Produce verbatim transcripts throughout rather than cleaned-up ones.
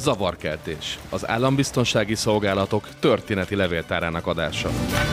Zavarkeltés, az Állambiztonsági Szolgálatok történeti levéltárának adása.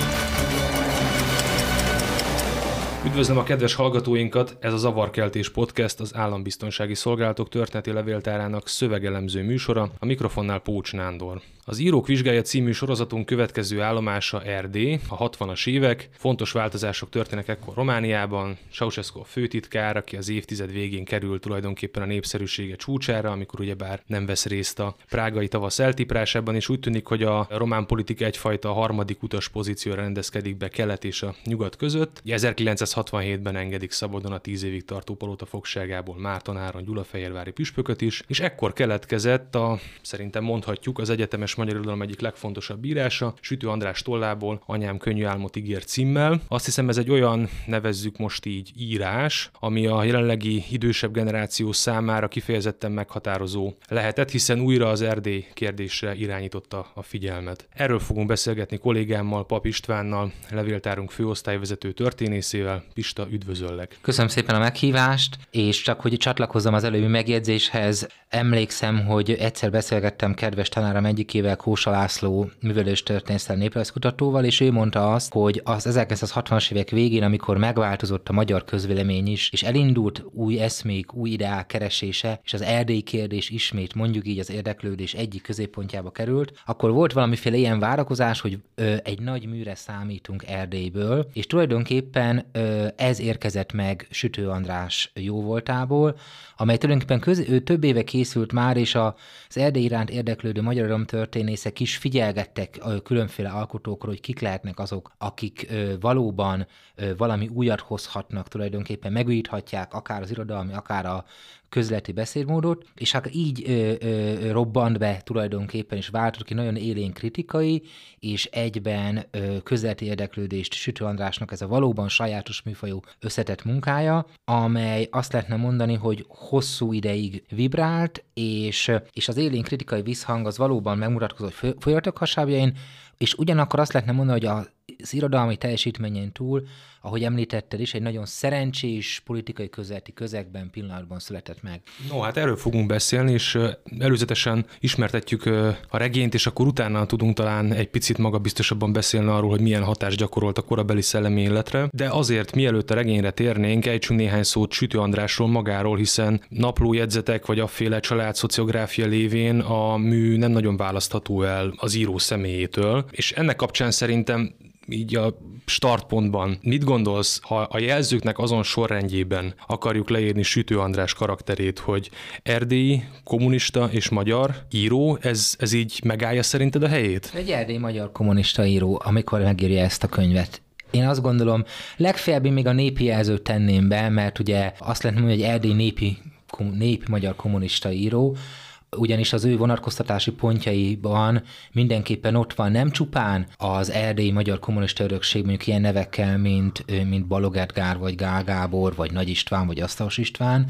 Üdvözlöm a kedves hallgatóinkat, ez a Zavarkeltés podcast, az Állambiztonsági Szolgálatok történeti levéltárának szövegelemző műsora, a mikrofonnál Pócs Nándor. Az Írók vizsgálja című sorozatunk következő állomása Erdély, a hatvanas évek, fontos változások történnek ekkor Romániában, Ceausescu a főtitkár, aki az évtized végén kerül tulajdonképpen a népszerűsége csúcsára, amikor ugyebár nem vesz részt a prágai tavasz eltiprásában, és úgy tűnik, hogy a román politika egyfajta harmadik utas pozícióra rendezkedik be kelet és a nyugat között. ezerkilencszázhatvanhétben engedik szabadon a tíz évig tartó palota fogságából Márton Áron gyulafehérvári püspököt is, és ekkor keletkezett a, szerintem mondhatjuk, az egyetemes magyar irodalom egyik legfontosabb írása, Sütő András tollából Anyám könnyű álmot ígér címmel. Azt hiszem, ez egy olyan, nevezzük most így, írás, ami a jelenlegi idősebb generáció számára kifejezetten meghatározó lehetett, hiszen újra az Erdély kérdésre irányította a figyelmet. Erről fogunk beszélgetni kollégámmal, Pap Istvánnal, levéltárunk főosztályvezető történészével. Pista, üdvözöllek! Köszönöm szépen a meghívást, és csak hogy csatlakozzam az előbbi megjegyzéshez, emlékszem, hogy egyszer beszélgettem kedves tanárom egyikével, Kósa László művelőstörténésszel, néprajzkutatóval, és ő mondta azt, hogy az ezerkilencszázhatvanas évek végén, amikor megváltozott a magyar közvélemény is, és elindult új eszmék, új ideák keresése, és az erdélyi kérdés ismét mondjuk így az érdeklődés egyik középpontjába került, akkor volt valamiféle ilyen várakozás, hogy ö, egy nagy műre számítunk Erdélyből, és tulajdonképpen ö, ez érkezett meg Sütő András jóvoltából, amely tulajdonképpen köz, ő több éve készült már, és az Erdély iránt érdeklődő magyar történészek is figyelgettek különféle alkotókról, hogy kik lehetnek azok, akik valóban valami újat hozhatnak, tulajdonképpen megújíthatják akár az irodalmi, akár a közleti beszédmódot, és hát így ö, ö, robbant be tulajdonképpen, és váltott ki nagyon élénk kritikai, és egyben ö, közleti érdeklődést Sütő Andrásnak ez a valóban sajátos műfajú összetett munkája, amely azt lehetne mondani, hogy hosszú ideig vibrált, és, és az élénk kritikai visszhang az valóban megmutatkozott folyamatok hasábjain, és ugyanakkor azt lehetne mondani, hogy a az irodalmi teljesítményen túl, ahogy említetted is, egy nagyon szerencsés politikai közéleti közegben, pillanatban született meg. No, hát erről fogunk beszélni, és előzetesen ismertetjük a regényt, és akkor utána tudunk talán egy picit magabiztosabban beszélni arról, hogy milyen hatást gyakorolt a korabeli szellemi életre. De azért, mielőtt a regényre térnénk, ejtsünk néhány szót Sütő Andrásról magáról, hiszen naplójegyzetek vagy afféle családszociográfia lévén a mű nem nagyon választható el az író személyétől, és ennek kapcsán szerintem így a startpontban mit gondolsz, ha a jelzőknek azon sorrendjében akarjuk leírni Sütő András karakterét, hogy erdélyi, kommunista és magyar író, ez, ez így megállja szerinted a helyét? Egy erdélyi magyar kommunista író, amikor megírja ezt a könyvet. Én azt gondolom, legfeljebb még a népi jelzőt tenném be, mert ugye azt lehet mondani, hogy egy erdélyi népi, népi magyar kommunista író, ugyanis az ő vonatkoztatási pontjaiban mindenképpen ott van nem csupán az erdélyi magyar kommunista örökség, mondjuk ilyen nevekkel, mint, mint Balogh Edgár, vagy Gál Gábor, vagy Nagy István, vagy Asztalos István,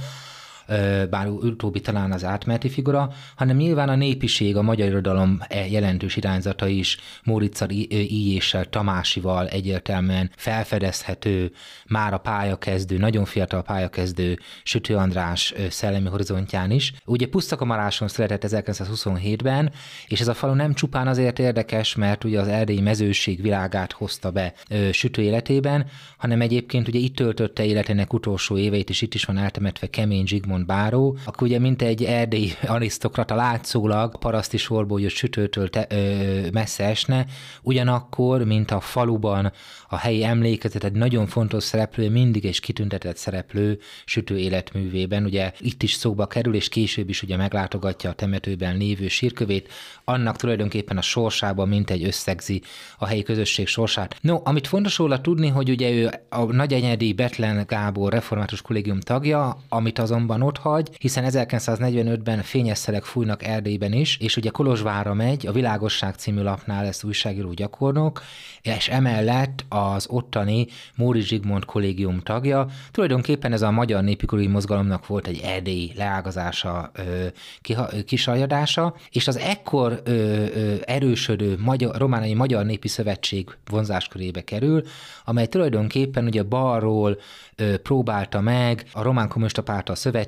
bár utóbbi talán az átmeneti figura, hanem nyilván a népiség, a magyar irodalom jelentős irányzata is Móriczal, Íjéssel, Tamásival egyértelműen felfedezhető, már a pályakezdő, nagyon fiatal pályakezdő Sütő András szellemi horizontján is. Ugye Pusztakamaráson született ezerkilencszázhuszonhétben, és ez a falu nem csupán azért érdekes, mert ugye az erdélyi mezőség világát hozta be Sütő életében, hanem egyébként ugye itt töltötte életének utolsó éveit, és itt is van eltemetve Kemény Zsigmond báró, akkor ugye mint egy erdélyi arisztokrata látszólag paraszti sorból jött Sütőtől te, ö, messze esne, ugyanakkor, mint a faluban a helyi emlékezet egy nagyon fontos szereplő, mindig egy kitüntetett szereplő Sütő életművében, ugye itt is szóba kerül, és később is ugye meglátogatja a temetőben lévő sírkövét, annak tulajdonképpen a sorsában mint egy összegzi a helyi közösség sorsát. No, amit fontos róla tudni, hogy ugye ő a Nagyenyedi Bethlen Gábor református kollégium tagja, amit azonban ott hagy, hiszen ezerkilencszáznegyvenötben fényes szelek fújnak Erdélyben is, és ugye Kolozsvárra megy, a Világosság című lapnál lesz újságíró gyakornok, és emellett az ottani Móricz Zsigmond kollégium tagja. Tulajdonképpen ez a magyar népipari mozgalomnak volt egy erdélyi leágazása, kisajjadása, és az ekkor ö, ö, erősödő magyar, Romániai Magyar Népi Szövetség vonzáskörébe kerül, amely tulajdonképpen ugye balról ö, próbálta meg a Román Kommunista Párttal szövetséget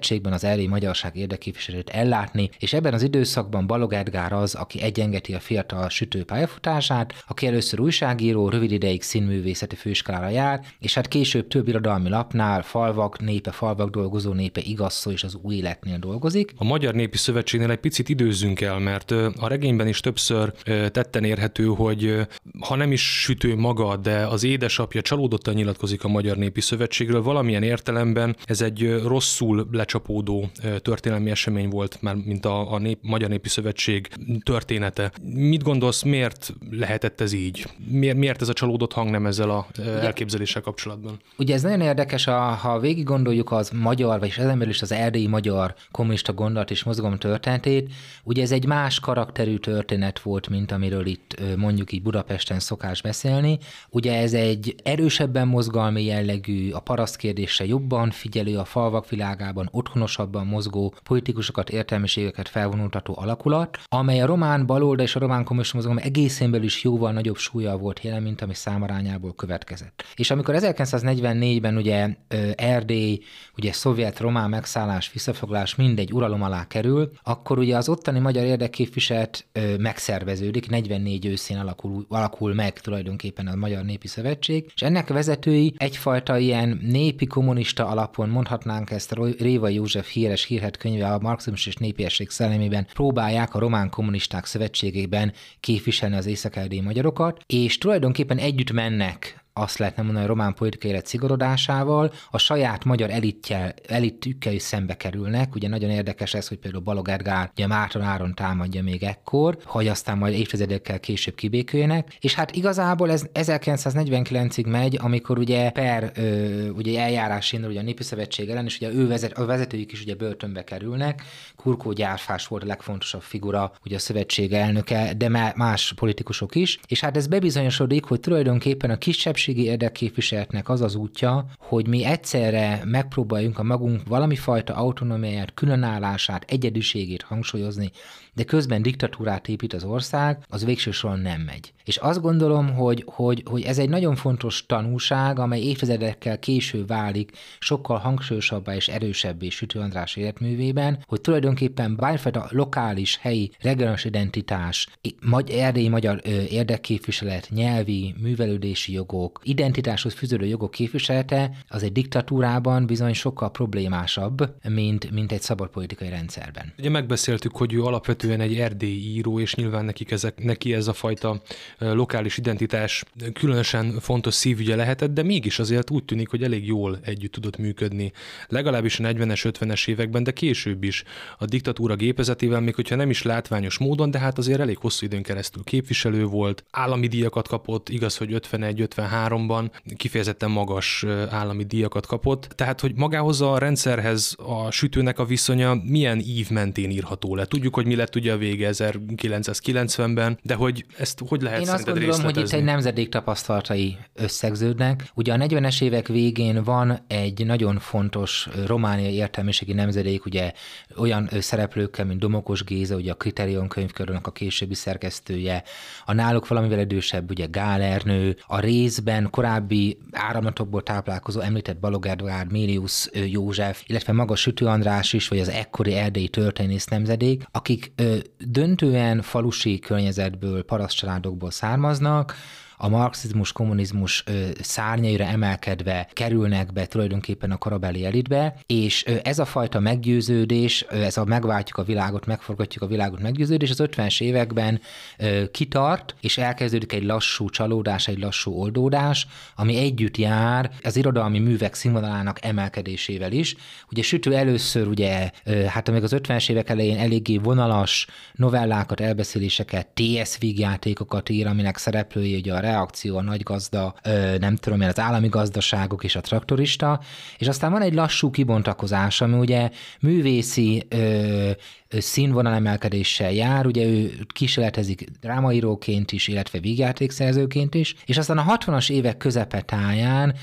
szövetségben az erdélyi magyarság érdekképviselőt ellátni, és ebben az időszakban Balogh Edgár az, aki egyengeti a fiatal sütő pályafutását, aki először újságíró, rövid ideig színművészeti főiskolára jár, és hát később több irodalmi lapnál, Falvak népe, Falvak dolgozó népe, Igaz szó és az Új Életnél dolgozik. A Magyar Népi Szövetségnél egy picit időzzünk el, mert a regényben is többször tetten érhető, hogy ha nem is sütő maga, de az édesapja csalódottan nyilatkozik a Magyar Népi Szövetségről, valamilyen értelemben ez egy rosszul lecsapódó történelmi esemény volt, már mint a, a nép, Magyar Népi Szövetség története. Mit gondolsz, miért lehetett ez így? Miért, miért ez a csalódott hangnem ezzel a elképzeléssel kapcsolatban? Ugye ez nagyon érdekes, a, ha végig gondoljuk az magyar, vagy ezen belül is az erdélyi magyar kommunista gondolat és mozgalom történetét, ugye ez egy más karakterű történet volt, mint amiről itt mondjuk így Budapesten szokás beszélni. Ugye ez egy erősebben mozgalmi jellegű, a parasztkérdésre jobban figyelő, a falvak világában otthonosabban mozgó, politikusokat, értelmiségeket felvonultató alakulat, amely a román baloldal és a román kommunista mozgalom egészén belül is jóval nagyobb súlya volt jelen, mint ami számarányából következett. És amikor ezerkilencszáznegyvennégyben ugye Erdély, ugye szovjet-román megszállás, visszafoglalás mindegy uralom alá kerül, akkor ugye az ottani magyar érdekképviselet megszerveződik, negyvennégy őszén alakul, alakul meg tulajdonképpen a Magyar Népi Szövetség, és ennek vezetői egyfajta ilyen népi kommunista alapon, mondhatnánk ezt, Révai József híres hírhedt könyve a Marxizmus és népiesség szellemében próbálják a román kommunisták szövetségében képviselni az észak-erdélyi magyarokat, és tulajdonképpen együtt mennek, azt lehetne mondani, a román politikai élet szigorodásával, a saját magyar elitjel, elitükkel is szembe kerülnek. Ugye nagyon érdekes ez, hogy például Balogh Edgár ugye Márton Áron támadja még ekkor, hogy aztán majd évtizedekkel később kibéküljenek. És hát igazából ez ezerkilencszáznegyvenkilencig megy, amikor ugye per ö, ugye eljárás indul ugye a Népi Szövetség ellen, és ugye ő vezet, a vezetőik is ugye börtönbe kerülnek. Kurkó Gyárfás volt a legfontosabb figura, ugye a szövetség elnöke, de más politikusok is. És hát ez bebizonyosodik, hogy tulajdonképpen a kisebbség érdekképviseletnek az az útja, hogy mi egyszerre megpróbáljunk a magunk valami fajta autonómiáját, különállását, egyediségét hangsúlyozni, de közben diktatúrát épít az ország, az végső soron nem megy. És azt gondolom, hogy, hogy, hogy ez egy nagyon fontos tanúság, amely évtizedekkel később válik sokkal hangsúlyosabbá és erősebbé Sütő András életművében, hogy tulajdonképpen bármifajta lokális, helyi, regionális identitás, erdélyi magyar érdekképviselet, nyelvi, művelődési jogok, identitáshoz fűződő jogok képviselete az egy diktatúrában bizony sokkal problémásabb, mint, mint egy szabad politikai rendszerben. Ugye megbeszéltük, hogy ő alapvetően egy erdélyi író, és nyilván nekik ezek, neki ez a fajta lokális identitás különösen fontos szívügye lehetett, de mégis azért úgy tűnik, hogy elég jól együtt tudott működni. Legalábbis a negyvenes, ötvenes években, de később is a diktatúra gépezetével, még hogyha nem is látványos módon, de hát azért elég hosszú időn keresztül képviselő volt, állami díjakat kapott, igaz, hogy ötvenegy ötvenháromban kifejezetten magas állami díjakat kapott. Tehát, hogy magához a rendszerhez a Sütőnek a viszonya milyen ív mentén írható le? Tudjuk, hogy mi lett ugye a vége ezerkilencszázkilencvenben, de hogy ezt hogy lehet Én szerinted azt gondolom, részletezni? hogy itt egy nemzedék tapasztalatai összegződnek. Ugye a negyvenes évek végén van egy nagyon fontos romániai értelmiségi nemzedék, ugye olyan szereplőkkel, mint Domokos Géza, ugye a Kriterion könyvkörnek a későbbi szerkesztője, a náluk valamivel idősebb, ugye Gál Ernő, a részben korábbi áramlatokból táplálkozó említett Balogh Edgár, Mélius József, illetve maga Sütő András is, vagy az ekkori erdélyi történész nemzedék, akik ö, döntően falusi környezetből, parasztcsaládokból származnak, a marxizmus, kommunizmus ö, szárnyaira emelkedve kerülnek be tulajdonképpen a korabeli elitbe, és ö, ez a fajta meggyőződés, ö, ez a megváltjuk a világot, megforgatjuk a világot meggyőződés az ötvenes években ö, kitart, és elkezdődik egy lassú csalódás, egy lassú oldódás, ami együtt jár az irodalmi művek színvonalának emelkedésével is. Ugye Sütő először ugye, ö, hát még az ötvenes évek elején eléggé vonalas novellákat, elbeszéléseket, té es vígjátékokat ír, aminek szereplői ugye a reakció, a nagy gazda, nem tudom én, az állami gazdaságok és a traktorista, és aztán van egy lassú kibontakozás, ami ugye művészi ö, színvonalemelkedéssel jár, ugye ő kísérletezik drámaíróként is, illetve vígjátékszerzőként is, és aztán a hatvanas évek közepetáján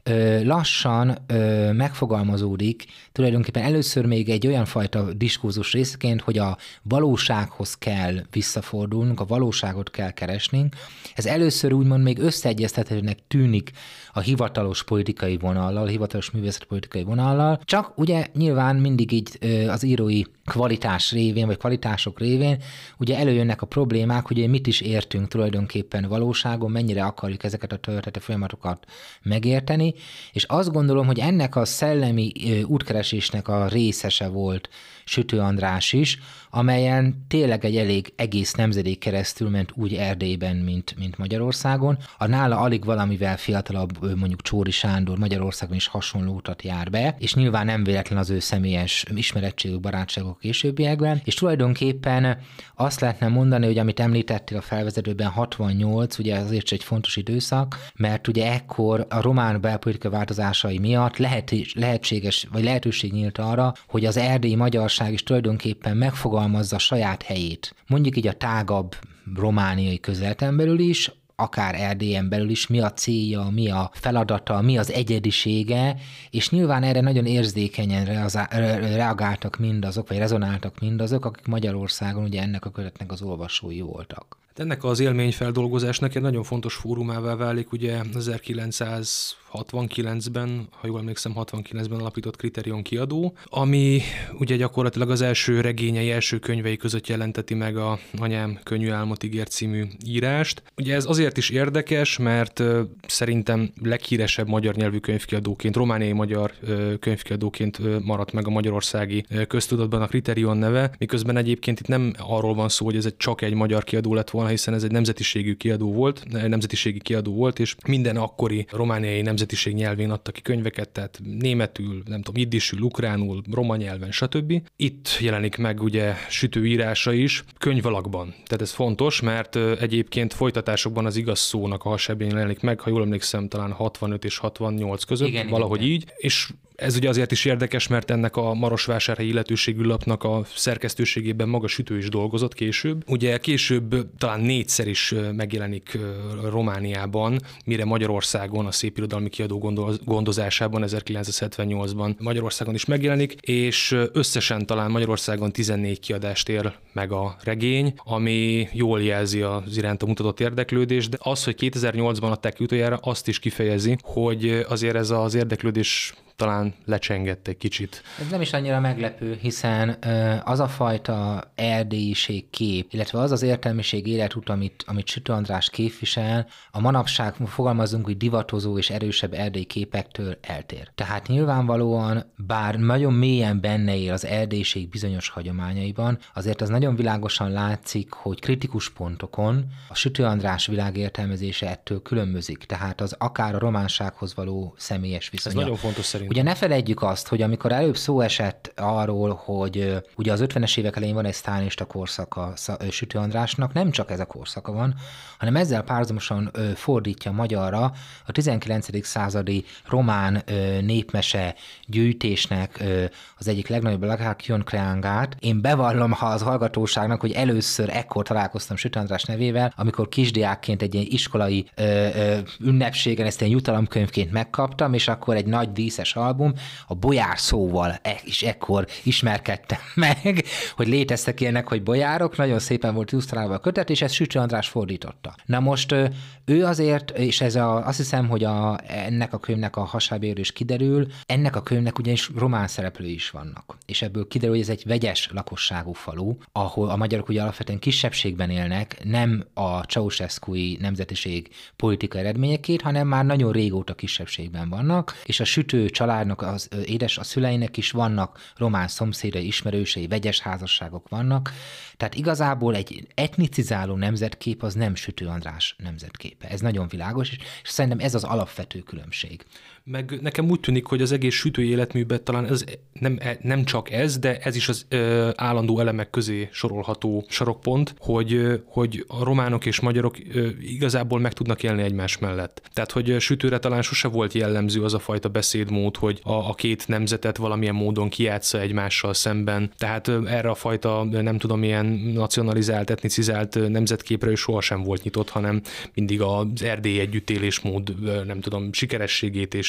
lassan megfogalmazódik, tulajdonképpen először még egy olyan fajta diskurzus részként, hogy a valósághoz kell visszafordulnunk, a valóságot kell keresnünk. Ez először úgymond még összeegyeztethetőnek tűnik a hivatalos politikai vonallal, a hivatalos művészetpolitikai vonallal, csak ugye nyilván mindig így az írói kvalitás révén, vagy kvalitások révén, ugye előjönnek a problémák, hogy mit is értünk tulajdonképpen valóságon, mennyire akarjuk ezeket a történeti folyamatokat megérteni, és azt gondolom, hogy ennek a szellemi útkeresésnek a részese volt Sütő András is, amelyen tényleg egy elég egész nemzedék keresztül ment úgy Erdélyben, mint, mint Magyarországon. A nála alig valamivel fiatalabb, mondjuk Csóri Sándor Magyarországon is hasonló utat jár be, és nyilván nem véletlen az ő személyes ismerettségük, barátságok későbbiekben, és tulajdonképpen azt lehetne mondani, hogy amit említettél a felvezetőben, hatvannyolc, ugye azért egy fontos időszak, mert ugye ekkor a román belpolitika változásai miatt lehet, lehetséges, vagy lehetőség nyílt arra, hogy az erdélyi magyarság is tulajdonképpen megfogalmazza saját helyét. Mondjuk így a tágabb romániai közéleten belül is, akár Erdélyen belül is, mi a célja, mi a feladata, mi az egyedisége, és nyilván erre nagyon érzékenyen reagáltak mindazok, vagy rezonáltak mindazok, akik Magyarországon ugye ennek a kötetnek az olvasói voltak. Ennek az élményfeldolgozásnak egy nagyon fontos fórumává válik ugye ezerkilencszázhatvankilencben, ha jól emlékszem, hatvankilencben alapított Kriterion kiadó, ami ugye gyakorlatilag az első regényei, első könyvei között jelenteti meg a Anyám könnyű álmot ígért című írást. Ugye ez azért is érdekes, mert szerintem leghíresebb magyar nyelvű könyvkiadóként, romániai magyar könyvkiadóként maradt meg a magyarországi köztudatban a Kriterion neve, miközben egyébként itt nem arról van szó, hogy ez egy csak egy magyar kiadó lett volna, hiszen ez egy nemzetiségű kiadó volt, nemzetiségi kiadó volt, és minden akkori romániai nemzetiség nyelvén adta ki könyveket, tehát németül, nem tudom, jiddisül, ukránul, roma nyelven, stb. Itt jelenik meg ugye Sütő írása is, könyvalakban. Tehát ez fontos, mert egyébként folytatásokban az igaz szónak a hasábján jelenik meg, ha jól emlékszem, talán hatvanöt és hatvannyolc között, igen, valahogy igen. Így, és ez ugye azért is érdekes, mert ennek a marosvásárhelyi illetőségű lapnak a szerkesztőségében maga Sütő is dolgozott később. Ugye később talán négyszer is megjelenik Romániában, mire Magyarországon a Szépirodalmi Kiadó gondozásában ezerkilencszázhetvennyolcban Magyarországon is megjelenik, és összesen talán Magyarországon tizennégy kiadást ér meg a regény, ami jól jelzi az iránta mutatott érdeklődést, de az, hogy kétezer-nyolcban adták utoljára, azt is kifejezi, hogy azért ez az érdeklődés talán lecsengett egy kicsit. Ez nem is annyira meglepő, hiszen az a fajta erdélyiség kép, illetve az az értelmiség életút, amit, amit Sütő András képvisel, a manapság fogalmazunk, hogy divatozó és erősebb erdélyi képektől eltér. Tehát nyilvánvalóan, bár nagyon mélyen benne él az erdélység bizonyos hagyományaiban, azért az nagyon világosan látszik, hogy kritikus pontokon a Sütő András világértelmezése ettől különbözik. Tehát az akár a románsághoz való személyes viszonya. Ez nagyon fontos szerint. Ugye ne feledjük azt, hogy amikor előbb szó esett arról, hogy ugye az ötvenes évek elején van egy sztálinista korszaka Sütő Andrásnak, nem csak ez a korszaka van, hanem ezzel párhuzamosan fordítja magyarra a tizenkilencedik századi román népmese gyűjtésnek az egyik legnagyobb Lakákion Kreangát. Én bevallom ha az hallgatóságnak, hogy először ekkor találkoztam Sütő András nevével, amikor kisdiákként egy ilyen iskolai ünnepségen ezt ilyen jutalomkönyvként megkaptam, és akkor egy nagy díszes album, a bolyár szóval is ekkor ismerkedtem meg, hogy léteztek ilyenek, hogy bolyárok, nagyon szépen volt illusztrálva a kötet, és ezt Sütő András fordította. Na most ő azért, és ez a, azt hiszem, hogy a, ennek a könyvnek a hasábjáról is kiderül, ennek a könyvnek ugyanis román szereplői is vannak. És ebből kiderül, hogy ez egy vegyes lakosságú falu, ahol a magyarok ugye alapvetően kisebbségben élnek, nem a Ceausescu-i nemzetiség politika eredményeként, hanem már nagyon régóta kisebbségben vannak, és a Sütő családnak, az édes, a szüleinek is vannak román szomszédai, ismerősei, vegyes házasságok vannak, tehát igazából egy etnicizáló nemzetkép az nem Sütő András nemzetképe. Ez nagyon világos, és szerintem ez az alapvető különbség. Meg nekem úgy tűnik, hogy az egész Sütői életműben talán ez nem, nem csak ez, de ez is az ö, állandó elemek közé sorolható sarokpont, hogy, hogy a románok és magyarok ö, igazából meg tudnak élni egymás mellett. Tehát, hogy Sütőre talán sose volt jellemző az a fajta beszédmód, hogy a, a két nemzetet valamilyen módon kijátsza egymással szemben. Tehát ö, erre a fajta, nem tudom, ilyen nacionalizált, etnicizált nemzetképre ő sohasem volt nyitott, hanem mindig az erdélyi együttélésmód, ö, nem tudom, sikerességét és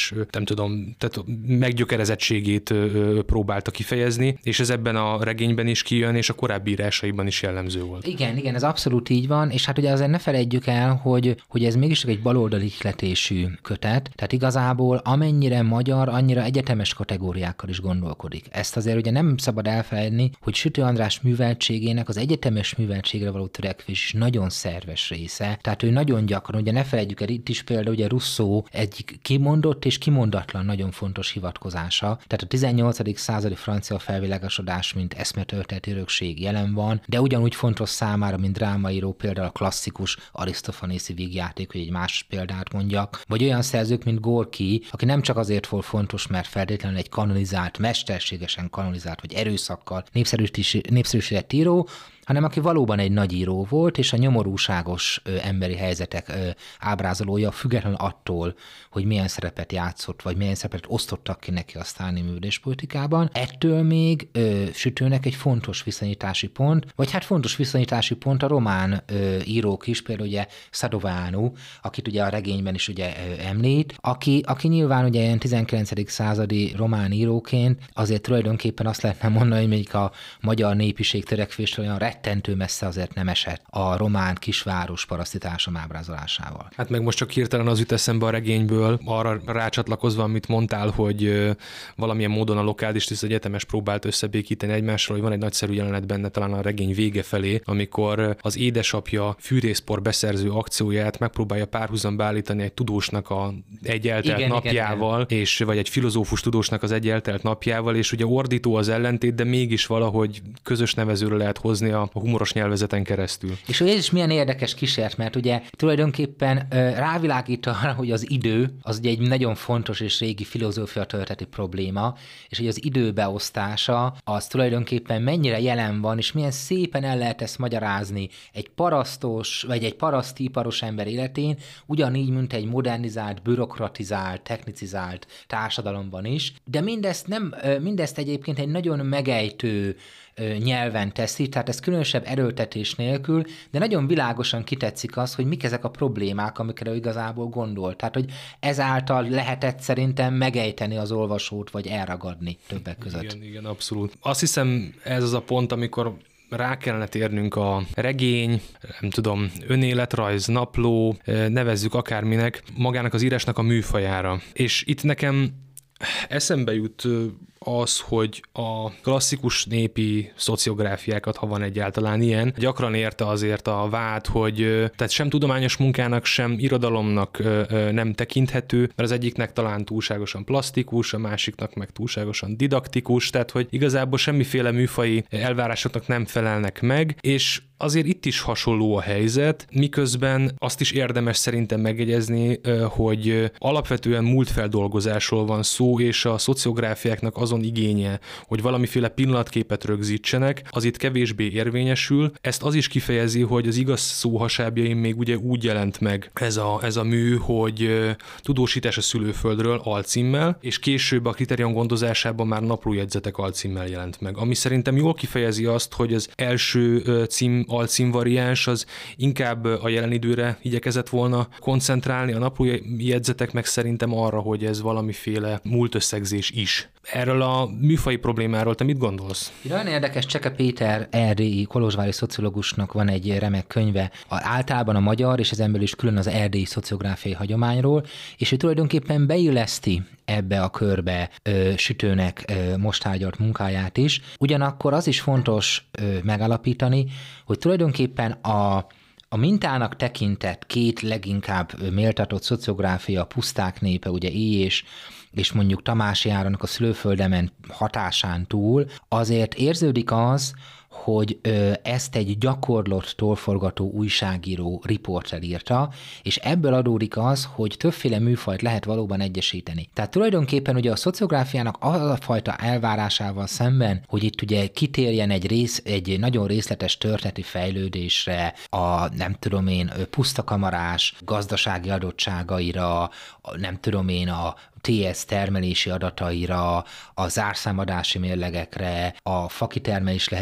és nem tudom, tehát meggyökerezettségét próbálta kifejezni, és ez ebben a regényben is kijön, és a korábbi írásaiban is jellemző volt. Igen, igen, ez abszolút így van, és hát ugye azért ne felejtjük el, hogy, hogy ez mégis egy baloldali ihletésű kötet, tehát igazából amennyire magyar, annyira egyetemes kategóriákkal is gondolkodik. Ezt azért ugye nem szabad elfelejteni, hogy Sütő András műveltségének az egyetemes műveltségre való törekvés is nagyon szerves része. Tehát ő nagyon gyakran, ugye ne felejtjük el, itt is például ugye Rousseau egyik kimondott és kimondatlan nagyon fontos hivatkozása. Tehát a tizennyolcadik századi francia felvilágosodás, mint eszmetöltett örökség jelen van, de ugyanúgy fontos számára, mint drámaíró, például a klasszikus Arisztofanészi vígjáték, hogy egy más példát mondjak, vagy olyan szerzők, mint Gorki, aki nem csak azért volt fontos, mert feltétlenül egy kanonizált, mesterségesen kanonizált, vagy erőszakkal népszerűsített író, hanem aki valóban egy nagy író volt, és a nyomorúságos ö, emberi helyzetek ö, ábrázolója, függetlenül attól, hogy milyen szerepet játszott, vagy milyen szerepet osztottak ki neki a sztáni műveléspolitikában. Ettől még ö, Sütőnek egy fontos viszonyítási pont, vagy hát fontos viszonyítási pont a román ö, írók is, például ugye Sadovánu, akit ugye a regényben is ugye ö, említ, aki, aki nyilván ugye ilyen tizenkilencedik századi román íróként azért tulajdonképpen azt lehetne mondani, hogy még a magyar népiség törekvéstől olyan rettentő messze azért nem esett a román kisváros paraszti társadalom ábrázolásával. Hát meg most csak hirtelen az jut eszembe a regényből, arra rácsatlakozva, amit mondtál, hogy valamilyen módon a lokális és az egyetemes próbált összebékíteni egymásról, hogy van egy nagyszerű jelenet benne talán a regény vége felé, amikor az édesapja fűrészpor beszerző akcióját megpróbálja párhuzamba állítani egy tudósnak a egy eltelt igen, napjával, igen, és vagy egy filozófus tudósnak az egy eltelt napjával, és ugye ordító az ellentét, de mégis valahogy közös nevezőre lehet hozni a a humoros nyelvezeten keresztül. És ez is milyen érdekes kísért, mert ugye tulajdonképpen rávilágít arra, hogy az idő az ugye egy nagyon fontos és régi filozófia történeti probléma, és hogy az idő beosztása az tulajdonképpen mennyire jelen van, és milyen szépen el lehet ezt magyarázni egy parasztos, vagy egy paraszti iparos ember életén, ugyanígy, mint egy modernizált, bürokratizált, technicizált társadalomban is, de mindezt, nem, mindezt egyébként egy nagyon megejtő nyelven teszi, tehát ez különösebb erőltetés nélkül, de nagyon világosan kitetszik az, hogy mik ezek a problémák, amikre ő igazából gondol. Tehát, hogy ezáltal lehetett szerintem megejteni az olvasót, vagy elragadni többek között. Igen, igen, abszolút. Azt hiszem, ez az a pont, amikor rá kellene térnünk a regény, nem tudom, önéletrajz, napló, nevezzük akárminek, magának az írásnak a műfajára. És itt nekem eszembe jut az, hogy a klasszikus népi szociográfiákat, ha van egyáltalán ilyen, gyakran érte azért a vád, hogy tehát sem tudományos munkának, sem irodalomnak nem tekinthető, mert az egyiknek talán túlságosan plastikus, a másiknak meg túlságosan didaktikus, tehát hogy igazából semmiféle műfaji elvárásoknak nem felelnek meg, és azért itt is hasonló a helyzet, miközben azt is érdemes szerintem megjegyezni, hogy alapvetően múltfeldolgozásról van szó, és a szociográfiáknak azon igénye, hogy valamiféle pillanatképet rögzítsenek, az itt kevésbé érvényesül. Ezt az is kifejezi, hogy az igaz szó hasábjain még ugye úgy jelent meg ez a, ez a mű, hogy Tudósítás a szülőföldről alcímmel, és később a Kriterion gondozásában már naplójegyzetek alcímmel jelent meg, ami szerintem jól kifejezi azt, hogy az első cím alcím variáns az inkább a jelen időre igyekezett volna koncentrálni, a naplójegyzetek meg szerintem arra, hogy ez valamiféle múltösszegzés is. Erről a műfaji problémáról te mit gondolsz? Nagyon érdekes, Cseke Péter erdélyi kolozsvári szociológusnak van egy remek könyve, általában a magyar, és ezen belül is külön az erdélyi szociográfiai hagyományról, és ő tulajdonképpen beilleszti ebbe a körbe ö, Sütőnek ö, most tárgyalt munkáját is. Ugyanakkor az is fontos ö, megalapítani, hogy tulajdonképpen a A mintának tekintett két leginkább méltatott szociográfia, Puszták népe, ugye Éjés, és mondjuk Tamási Áronnak a Szülőföldemen hatásán túl, azért érződik az, hogy ö, ezt egy gyakorlott tolforgató újságíró, riporter írta, és ebből adódik az, hogy többféle műfajt lehet valóban egyesíteni. Tehát tulajdonképpen ugye a szociográfiának az a fajta elvárásával szemben, hogy itt ugye kitérjen egy, rész, egy nagyon részletes történeti fejlődésre, a nem tudom én, pusztakamarás gazdasági adottságaira, a, nem tudom én, a té es termelési adataira, a zárszámadási mérlegekre, a fakitermelés lehetőségére,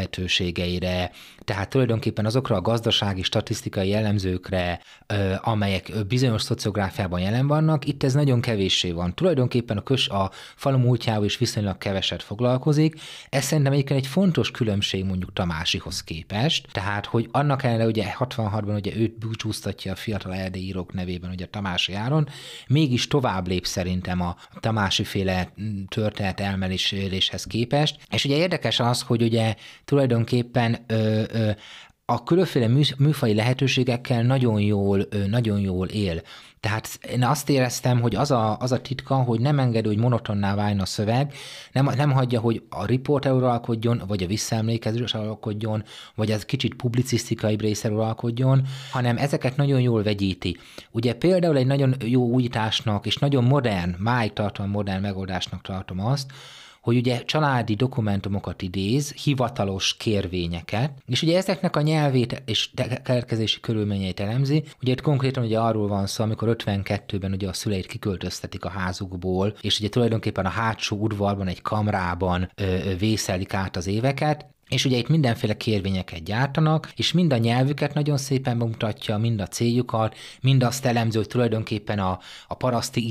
lehetőségeire, tehát tulajdonképpen azokra a gazdasági, statisztikai jellemzőkre, amelyek bizonyos szociográfiában jelen vannak, itt ez nagyon kevéssé van. Tulajdonképpen a, kös, a falu múltjával is viszonylag keveset foglalkozik. Ez szerintem egyébként egy fontos különbség mondjuk Tamásihoz képest, tehát hogy annak ellenére ugye hatvanhatban ugye őt búcsúztatja a fiatal erdélyi írók nevében ugye Tamási Áron, mégis tovább lép szerintem a Tamási féle történet elmeléshez képest. És ugye érdekes az, hogy ugye tulajdonképpen ö, ö, a különféle mű, műfai lehetőségekkel nagyon jól, ö, nagyon jól él. Tehát én azt éreztem, hogy az a, az a titka, hogy nem engedi, hogy monotonná váljon a szöveg, nem, nem hagyja, hogy a riporter uralkodjon, vagy a visszaemlékezés uralkodjon, vagy az kicsit publicisztikai része uralkodjon, hanem ezeket nagyon jól vegyíti. Ugye például egy nagyon jó újításnak, és nagyon modern, máig tartom modern megoldásnak tartom azt, hogy ugye családi dokumentumokat idéz, hivatalos kérvényeket, és ugye ezeknek a nyelvét és keletkezési körülményeit elemzi. Ugye itt konkrétan ugye arról van szó, amikor ötvenkettőben ugye a szüleit kiköltöztetik a házukból, és ugye tulajdonképpen a hátsó udvarban, egy kamrában ö, ö, vészelik át az éveket, és ugye itt mindenféle kérvényeket gyártanak, és mind a nyelvüket nagyon szépen bemutatja, mind a céljukat, mind azt elemző, hogy tulajdonképpen a, a paraszti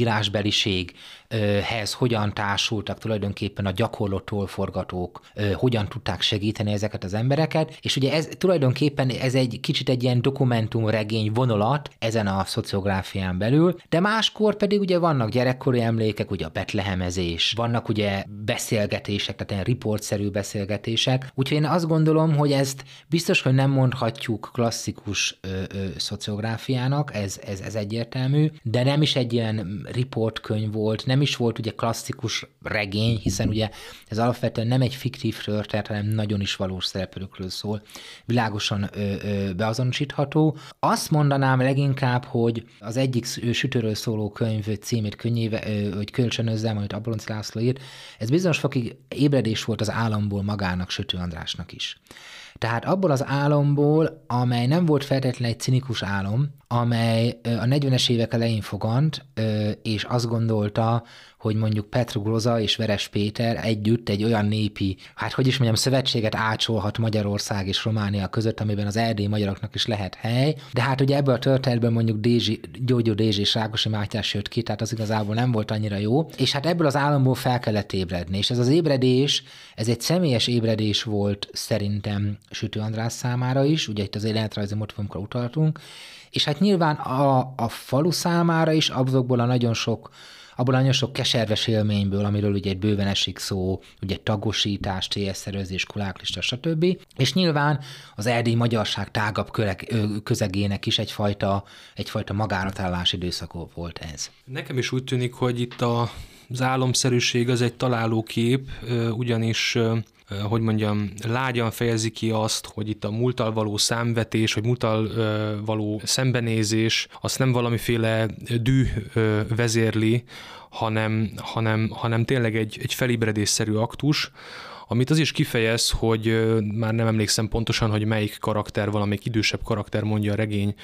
írásbeliséghez hogyan társultak tulajdonképpen a gyakorló tollforgatók, hogyan tudták segíteni ezeket az embereket, és ugye ez tulajdonképpen ez egy kicsit egy ilyen dokumentumregény vonulat ezen a szociográfián belül, de máskor pedig ugye vannak gyerekkori emlékek, ugye a betlehemezés, vannak ugye beszélgetések, tehát ilyen riportszerű beszélgetések, úgyhogy én azt gondolom, hogy ezt biztos, hogy nem mondhatjuk klasszikus ö, ö, szociográfiának, ez, ez, ez egyértelmű, de nem is egy ilyen riportkönyv volt, nem is volt ugye klasszikus regény, hiszen ugye ez alapvetően nem egy fiktív történet, hanem nagyon is valós szereplőkről szól, világosan ö, ö, beazonosítható. Azt mondanám leginkább, hogy az egyik sütőről szóló könyv címét könnyéve, ö, hogy kölcsönözzem, amit Ablonci László írt, ez bizonyos fokig ébredés volt az álomból magának, Sütő Andrásnak is. Tehát abból az álomból, amely nem volt feltétlenül egy cinikus álom, amely a negyvenes évek elején fogant, és azt gondolta, hogy mondjuk Petr Groza és Veres Péter együtt egy olyan népi, hát hogy is mondjam, szövetséget ácsolhat Magyarország és Románia között, amiben az erdélyi magyaroknak is lehet hely, de hát ugye ebből a történetből mondjuk Dézsi, Gyógyó Dézsi és Rákosi Mátyás jött ki, tehát az igazából nem volt annyira jó, és hát ebből az álomból fel kellett ébredni, és ez az ébredés, ez egy személyes ébredés volt szerintem Sütő András számára is, ugye itt az életrajzi motivumokra utaltunk, és hát nyilván a, a falu számára is azokból a nagyon sok abból a nagyon sok keserves élményből, amiről ugye egy bőven esik szó, ugye tagosítás, té es-szervezés, kuláklista, stb. És nyilván az erdélyi magyarság tágabb köreg, közegének is egyfajta, egyfajta magáratállási időszak volt ez. Nekem is úgy tűnik, hogy itt a, az álomszerűség az egy találó kép, ugyanis hogy mondjam, lágyan fejezi ki azt, hogy itt a múlttal való számvetés, vagy múlttal való szembenézés, azt nem valamiféle dű vezérli, hanem, hanem, hanem tényleg egy, egy felébredésszerű aktus, amit az is kifejez, hogy már nem emlékszem pontosan, hogy melyik karakter, valamelyik idősebb karakter mondja a regény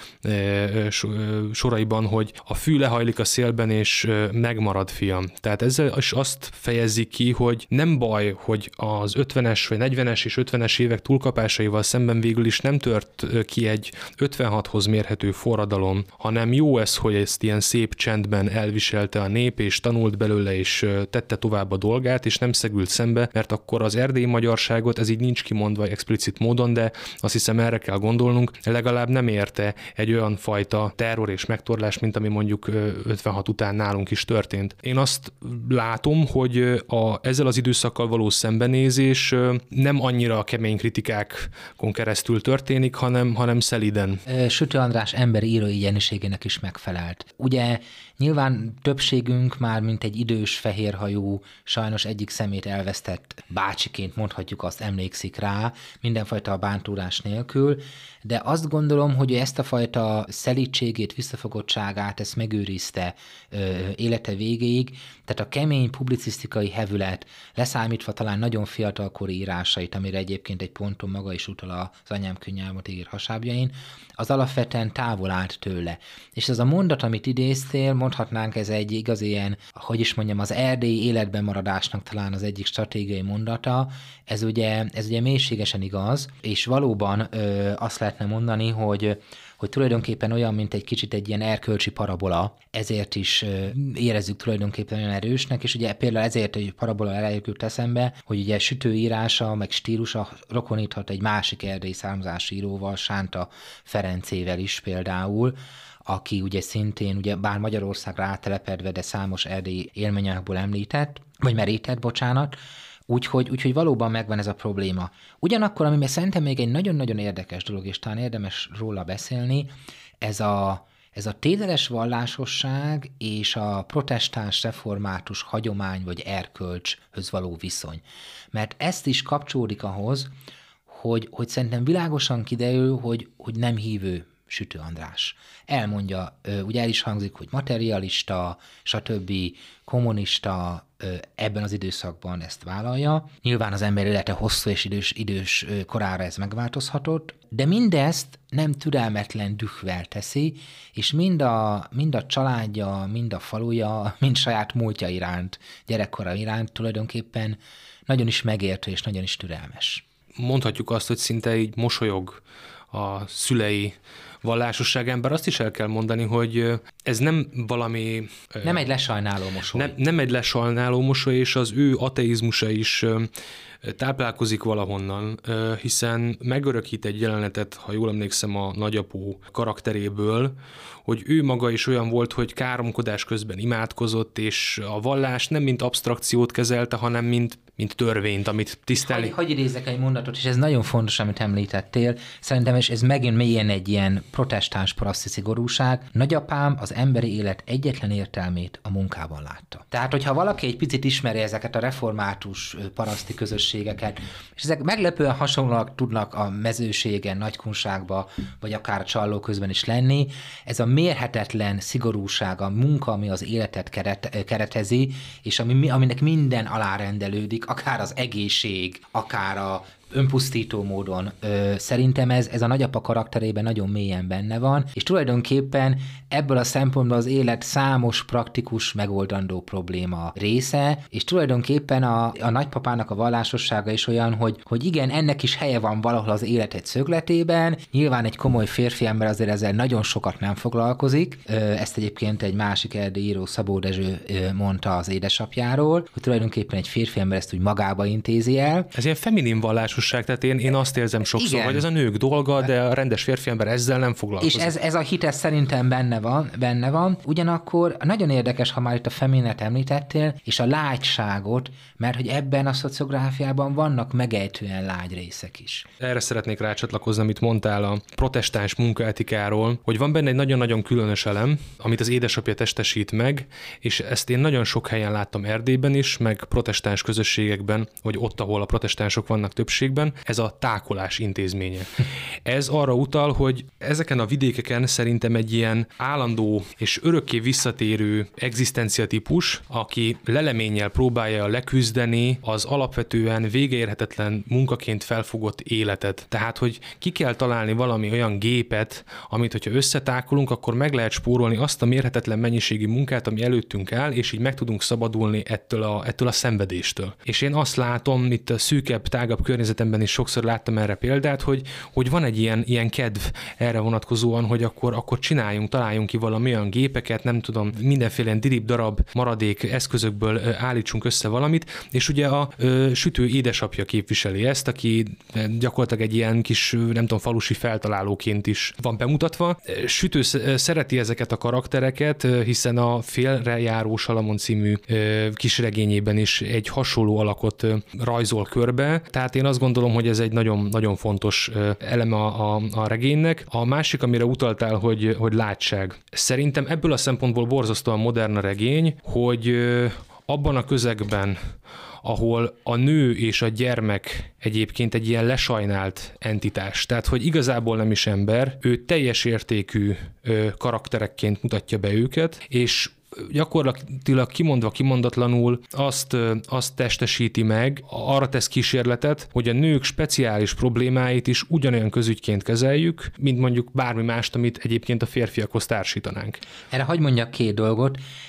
soraiban, hogy a fű lehajlik a szélben, és megmarad, fiam. Tehát ezzel is azt fejezi ki, hogy nem baj, hogy az ötvenes vagy negyvenes és ötvenes évek túlkapásaival szemben végül is nem tört ki egy ötvenhathoz mérhető forradalom, hanem jó ez, hogy ezt ilyen szép csendben elviselte a nép, és tanult belőle, és tette tovább a dolgát, és nem szegült szembe, mert akkor az erdélyi magyarságot, ez így nincs kimondva explicit módon, de azt hiszem erre kell gondolnunk, legalább nem érte egy olyan fajta terror és megtorlás, mint ami mondjuk ötvenhat után nálunk is történt. Én azt látom, hogy a, ezzel az időszakkal való szembenézés nem annyira a kemény kritikákon keresztül történik, hanem, hanem szeliden. Sütő András emberi írói igyeniségének is megfelelt. Ugye nyilván többségünk már, mint egy idős fehérhajú, sajnos egyik szemét elvesztett bácsiként mondhatjuk azt, emlékszik rá, mindenfajta bántúrás nélkül, de azt gondolom, hogy ezt a fajta szelídségét, visszafogottságát, ezt megőrizte ö, élete végéig, tehát a kemény publicisztikai hevület, leszámítva talán nagyon fiatalkori írásait, amire egyébként egy ponton maga is utal az Anyám könnyelmot ír hasábjain, az alapvetően távol állt tőle. És ez a mondat, amit idéztél, mondhatnánk ez egy igaz ilyen, hogy is mondjam, az erdélyi életben maradásnak talán az egyik stratégiai mondata, mondta, ez ugye, ez ugye mélységesen igaz, és valóban ö, azt lehetne mondani, hogy hogy tulajdonképpen olyan, mint egy kicsit egy ilyen erkölcsi parabola, ezért is érezzük tulajdonképpen olyan erősnek, és ugye például ezért egy parabola elejük jut eszembe, hogy ugye sütőírása, meg stílusa rokoníthat egy másik erdélyi származású íróval, Sánta Ferencével is például, aki ugye szintén, ugye bár Magyarországra áttelepedve, de számos erdélyi élményanyagból említett, vagy merített, bocsánat, Úgyhogy, úgyhogy valóban megvan ez a probléma. Ugyanakkor, ami szerintem még egy nagyon-nagyon érdekes dolog, és talán érdemes róla beszélni, ez a, ez a tételes vallásosság és a protestáns református hagyomány vagy erkölcshöz való viszony. Mert ezt is kapcsolódik ahhoz, hogy, hogy szerintem világosan kiderül, hogy, hogy nem hívő Sütő András. Elmondja, ugye el is hangzik, hogy materialista, stb. Kommunista, ebben az időszakban ezt vállalja. Nyilván az ember élete hosszú és idős, idős korára ez megváltozhatott, de mindezt nem türelmetlen dühvel teszi, és mind a, mind a családja, mind a faluja, mind saját múltja iránt, gyerekkora iránt tulajdonképpen nagyon is megértő és nagyon is türelmes. Mondhatjuk azt, hogy szinte így mosolyog a szülei vallásosságán, bár azt is el kell mondani, hogy ez nem valami... Nem egy lesajnáló mosoly. Nem, nem egy lesajnáló mosoly, és az ő ateizmusa is táplálkozik valahonnan, hiszen megörökít egy jelenetet, ha jól emlékszem, a nagyapó karakteréből, hogy ő maga is olyan volt, hogy káromkodás közben imádkozott, és a vallás nem mint absztrakciót kezelte, hanem mint, mint törvényt, amit tisztelni. Hogy, hogy idézek egy mondatot, és ez nagyon fontos, amit említettél. Szerintem és ez megint mélyen egy ilyen protestáns paraszti szigorúság. Nagyapám az emberi élet egyetlen értelmét a munkában látta. Tehát, hogyha valaki egy picit ismeri ezeket a református paraszti közösségeket, és ezek meglepően hasonlóak tudnak a mezőségen, nagykunságba, vagy akár a Csalló közben is lenni, ez a mérhetetlen szigorúság, a munka, ami az életet keret, keretezi, és ami, aminek minden alárendelődik, akár az egészség, akár a önpusztító módon. Ö, szerintem ez, ez a nagyapa karakterében nagyon mélyen benne van, és tulajdonképpen ebből a szempontból az élet számos praktikus, megoldandó probléma része, és tulajdonképpen a, a nagypapának a vallásossága is olyan, hogy, hogy igen, ennek is helye van valahol az élet egy szögletében, nyilván egy komoly férfi ember azért ezzel nagyon sokat nem foglalkozik, ö, ezt egyébként egy másik erdélyi író, Szabó Dezső ö, mondta az édesapjáról, hogy tulajdonképpen egy férfi ember ezt úgy magába intézi el. Ez ilyen feminin vallás, tehát én, én azt érzem sokszor, igen, hogy ez a nők dolga, de a rendes férfi ember ezzel nem foglalkozik. És ez, ez a hit szerintem benne van, benne van. Ugyanakkor nagyon érdekes, ha már itt a feminet említettél, és a lágyságot, mert hogy ebben a szociográfiában vannak megejtően lágy részek is. Erre szeretnék rácsatlakozni, amit mondtál a protestáns munkaetikáról, hogy van benne egy nagyon-nagyon különös elem, amit az édesapja testesít meg, és ezt én nagyon sok helyen láttam Erdélyben is, meg protestáns közösségekben, vagy ott, ahol a protestánsok vannak többségben, ez a tákolás intézménye. Ez arra utal, hogy ezeken a vidékeken szerintem egy ilyen állandó és örökké visszatérő egzisztencia típus, aki leleménnyel próbálja leküzdeni az alapvetően végeérhetetlen munkaként felfogott életet. Tehát, hogy ki kell találni valami olyan gépet, amit, hogyha összetákolunk, akkor meg lehet spórolni azt a mérhetetlen mennyiségű munkát, ami előttünk áll, és így meg tudunk szabadulni ettől a, ettől a szenvedéstől. És én azt látom, itt a szűkebb, tágabb környezetemben is sokszor láttam erre példát, hogy, hogy van egy ilyen, ilyen kedv erre vonatkozóan, hogy akkor, akkor csináljunk, találjunk ki valami olyan gépeket, nem tudom, mindenféle dirib darab maradék eszközökből állítsunk össze valamit, és ugye a ö, sütő édesapja képviseli ezt, aki gyakorlatilag egy ilyen kis, nem tudom, falusi feltalálóként is van bemutatva. Sütő szereti ezeket a karaktereket, hiszen a Félre járó Salamon című ö, kisregényében is egy hasonló alakot ö, rajzol körbe, tehát én azt gondolom, hogy ez egy nagyon, nagyon fontos eleme a, a, a regénynek. A másik, amire utaltál, hogy, hogy látság. Szerintem ebből a szempontból borzasztóan modern a regény, hogy abban a közegben, ahol a nő és a gyermek egyébként egy ilyen lesajnált entitás, tehát hogy igazából nem is ember, ő teljes értékű karakterekként mutatja be őket, és gyakorlatilag kimondva kimondatlanul azt, azt testesíti meg, arra tesz kísérletet, hogy a nők speciális problémáit is ugyanolyan közügyként kezeljük, mint mondjuk bármi mást, amit egyébként a férfiakhoz társítanánk. Erre hadd mondjak két dolgot.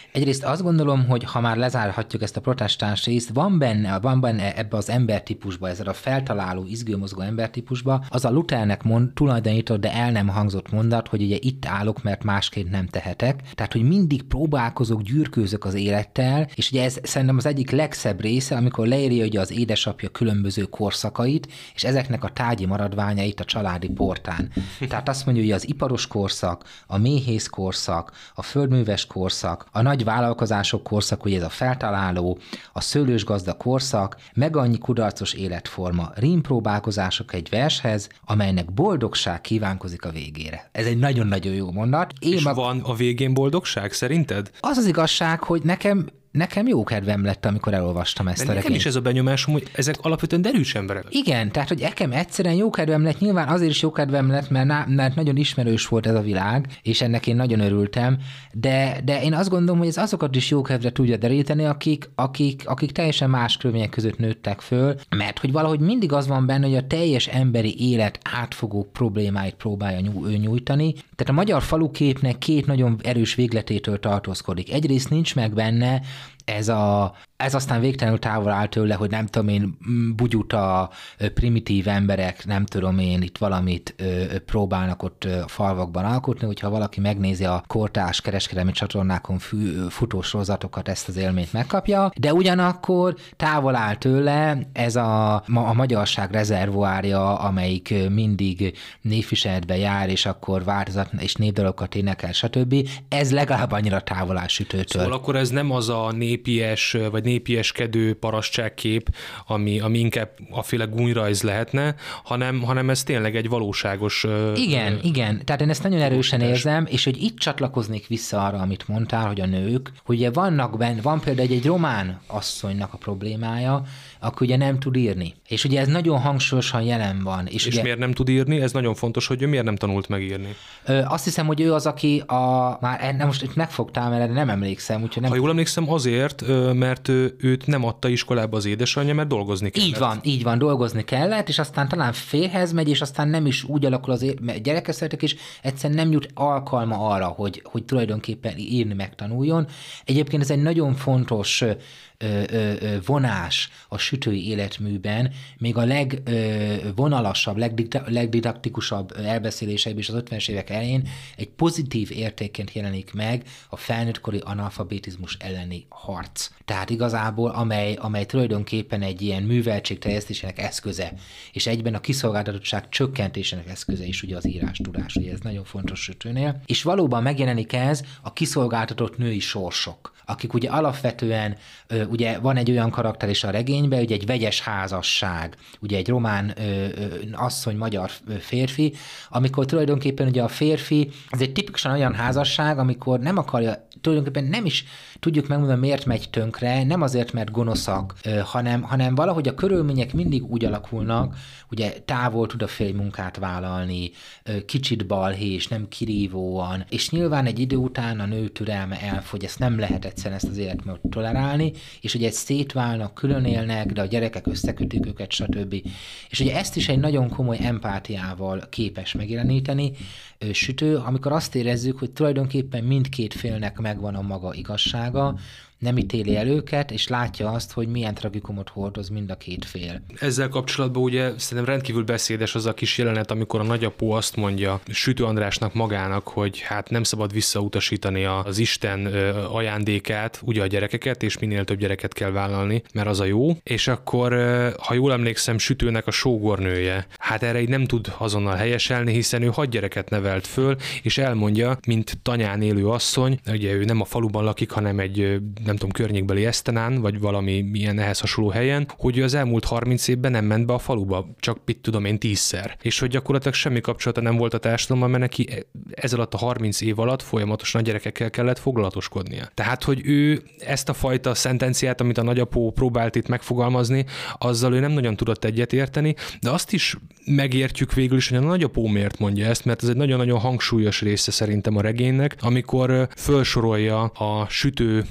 Egyrészt azt gondolom, hogy ha már lezárhatjuk ezt a protestáns részt, van benne, van benne ebbe az embertípusba, ezzel a feltaláló, izgőmozgó embertípusba, az a Luthernek mond, tulajdonított, de el nem hangzott mondat, hogy ugye itt állok, mert másként nem tehetek. Tehát, hogy mindig próbálkozok, gyűrkőzök az élettel, és ugye ez szerintem az egyik legszebb része, amikor leírja ugye az édesapja különböző korszakait, és ezeknek a tárgyi maradványait a családi portán. Tehát azt mondja, hogy az iparos korszak, a méhész korszak, a földműves korszak, a nagy vállalkozások korszak, ugye ez a feltaláló, a szőlősgazda korszak, meg annyi kudarcos életforma, rímpróbálkozások egy vershez, amelynek boldogság kívánkozik a végére. Ez egy nagyon-nagyon jó mondat. Én És mag... van a végén boldogság, szerinted? Az az igazság, hogy nekem Nekem jó kedvem lett, amikor elolvastam ezt De a nekem regényt. is ez a benyomásom, hogy ezek alapvetően derűs emberek. Igen, tehát, hogy nekem egyszerűen jó kedvem lett, nyilván azért is jó kedvem lett, mert, ná, mert nagyon ismerős volt ez a világ, és ennek én nagyon örültem, de, de én azt gondolom, hogy ez azokat is jó kedvre tudja deríteni, akik, akik, akik teljesen más körülmények között nőttek föl, mert hogy valahogy mindig az van benne, hogy a teljes emberi élet átfogó problémáit próbálja nyú, ő nyújtani. Tehát a magyar faluképnek két nagyon erős végletétől tartózkodik. Egyrészt nincs meg benne ez a Ez aztán végtelenül távol áll tőle, hogy nem tudom én, bugyuta, primitív emberek, nem tudom én, itt valamit próbálnak ott a falvakban alkotni, hogyha valaki megnézi a kortárs kereskedelmi csatornákon futó sorozatokat, ezt az élményt megkapja, de ugyanakkor távol áll tőle ez a, a magyarság rezervoárja, amelyik mindig névviseletbe jár, és akkor változat, és népdalokat énekel, stb. Ez legalább annyira távol áll Sütőtől. Szóval akkor ez nem az a népies, vagy népieskedő parasztságkép, ami, ami inkább a féle gúnyrajz lehetne, hanem, hanem ez tényleg egy valóságos... Igen, ö, igen. Tehát én ezt nagyon erősen érzem, és hogy itt csatlakoznék vissza arra, amit mondtál, hogy a nők, hogy ugye vannak benne, van például egy, egy román asszonynak a problémája, akkor ugye nem tud írni. És ugye ez nagyon hangsúlyosan jelen van. És, és ugye, miért nem tud írni? Ez nagyon fontos, hogy ő miért nem tanult megírni. Ö, azt hiszem, hogy ő az, aki a... Már nem, most itt megfogtál, mert nem emlékszem. Úgyhogy nem... Ha jól emlékszem, azért, mert ő, őt nem adta iskolába az édesanyja, mert dolgozni kellett. Így van, így van, dolgozni kellett, és aztán talán férhez megy, és aztán nem is úgy alakul az élet, gyerekes szeretek, és egyszerűen nem jut alkalma arra, hogy, hogy tulajdonképpen írni megtanuljon. Egyébként ez egy nagyon fontos Ö, ö, ö, vonás a sütői életműben, még a legvonalasabb, legdidaktikusabb elbeszéléseiben is az ötvenes évek elején egy pozitív értékként jelenik meg a felnőttkori analfabetizmus elleni harc. Tehát igazából, amely, amely tulajdonképpen egy ilyen műveltségterjesztésének eszköze, és egyben a kiszolgáltatottság csökkentésének eszköze is ugye az írástudás, ugye ez nagyon fontos Sütőnél. És valóban megjelenik ez a kiszolgáltatott női sorsok, akik ugye alapvetően ugye van egy olyan karakter is a regényben, ugye egy vegyes házasság, ugye egy román ö, ö, asszony, magyar férfi, amikor tulajdonképpen ugye a férfi, ez egy tipikusan olyan házasság, amikor nem akarja, tulajdonképpen nem is tudjuk megmondani, miért megy tönkre, nem azért, mert gonoszak, ö, hanem, hanem valahogy a körülmények mindig úgy alakulnak, ugye távol tud a férj munkát vállalni, ö, kicsit balhés, nem kirívóan, és nyilván egy idő után a nő türelme elfogy, ezt nem lehet egyszerűen ezt az életmódot tolerálni, és ugye egy szétválnak, külön élnek, de a gyerekek összekötik őket, stb. És ugye ezt is egy nagyon komoly empátiával képes megjeleníteni Sütő, amikor azt érezzük, hogy tulajdonképpen mindkét félnek megvan a maga igazsága, nem ítéli el őket, és látja azt, hogy milyen tragikumot hordoz mind a két fél. Ezzel kapcsolatban ugye szerintem rendkívül beszédes az a kis jelenet, amikor a nagyapó azt mondja Sütő Andrásnak magának, hogy hát nem szabad visszautasítani az Isten ajándékát, ugye a gyerekeket, és minél több gyereket kell vállalni, mert az a jó. És akkor, ha jól emlékszem, Sütőnek a sógornője, hát erre így nem tud azonnal helyeselni, hiszen ő hat gyereket nevelt föl, és elmondja, mint tanyán élő asszony, ugye ő nem a faluban lakik, hanem egy nem tudom, környékbeli Esztenán, vagy valami ilyen ehhez hasonló helyen, hogy az elmúlt harminc évben nem ment be a faluba, csak mit tudom én tízszer. És hogy gyakorlatilag semmi kapcsolata nem volt a társadalommal, mert neki ez alatt a harminc év alatt folyamatosan a gyerekekkel kellett foglalatoskodnia. Tehát, hogy ő ezt a fajta szentenciát, amit a nagyapó próbált itt megfogalmazni, azzal ő nem nagyon tudott egyetérteni, de azt is megértjük végül is, hogy a nagyapó miért mondja ezt, mert ez egy nagyon-nagyon hangsúlyos része szerintem a regénynek, amikor felsorolja a Sütő